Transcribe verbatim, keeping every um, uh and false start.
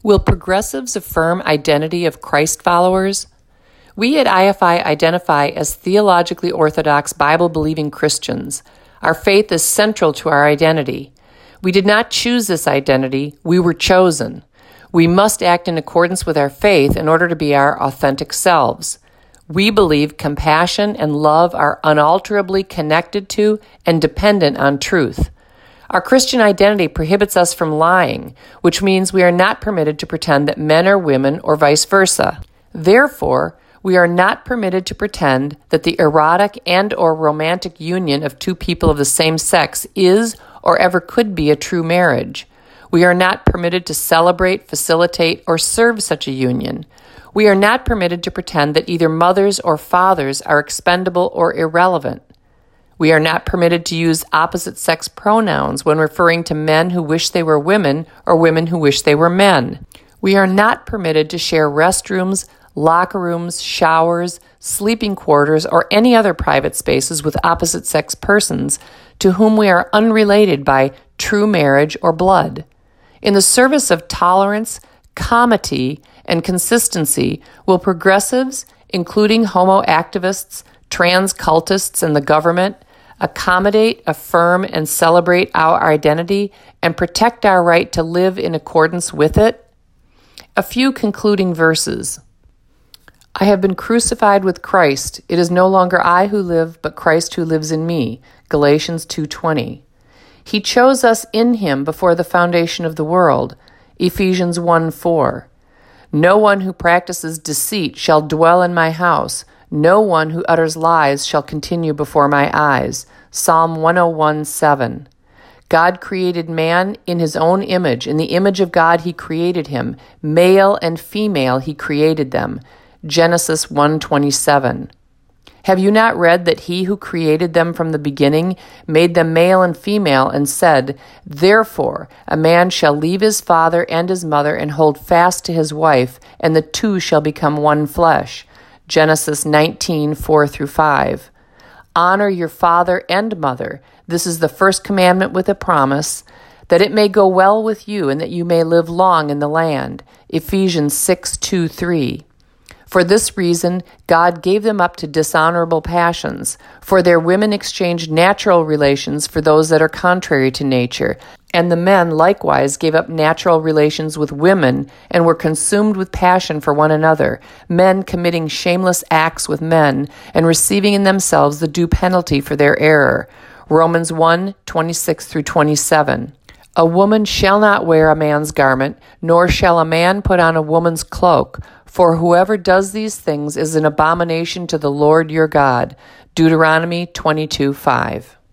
Will progressives affirm identity of Christ followers? We at I F I identify as theologically orthodox, Bible-believing Christians. Our faith is central to our identity. We did not choose this identity, we were chosen. We must act in accordance with our faith in order to be our authentic selves. We believe compassion and love are unalterably connected to and dependent on truth. Our Christian identity prohibits us from lying, which means we are not permitted to pretend that men are women or vice versa. Therefore, we are not permitted to pretend that the erotic and or romantic union of two people of the same sex is or ever could be a true marriage. We are not permitted to celebrate, facilitate, or serve such a union. We are not permitted to pretend that either mothers or fathers are expendable or irrelevant. We are not permitted to use opposite-sex pronouns when referring to men who wish they were women or women who wish they were men. We are not permitted to share restrooms, locker rooms, showers, sleeping quarters, or any other private spaces with opposite-sex persons to whom we are unrelated by true marriage or blood. In the service of tolerance, comity, and consistency, will progressives, including homo activists, trans cultists, and the government, accommodate, affirm, and celebrate our identity and protect our right to live in accordance with it? A few concluding verses. I have been crucified with Christ. It is no longer I who live, but Christ who lives in me. Galatians two twenty. He chose us in him before the foundation of the world. Ephesians one four. No one who practices deceit shall dwell in my house. No one who utters lies shall continue before my eyes. Psalm one oh one seven. God created man in his own image. In the image of God he created him. Male and female he created them. Genesis one twenty-seven. Have you not read that he who created them from the beginning made them male and female and said, therefore a man shall leave his father and his mother and hold fast to his wife, and the two shall become one flesh. Genesis nineteen four through five. Honor your father and mother. This is the first commandment with a promise, that it may go well with you and that you may live long in the land. Ephesians six two three. For this reason, God gave them up to dishonorable passions, for their women exchanged natural relations for those that are contrary to nature, and the men likewise gave up natural relations with women and were consumed with passion for one another, men committing shameless acts with men and receiving in themselves the due penalty for their error. Romans one twenty-six through twenty-seven. A woman shall not wear a man's garment, nor shall a man put on a woman's cloak, for whoever does these things is an abomination to the Lord your God. Deuteronomy twenty-two five.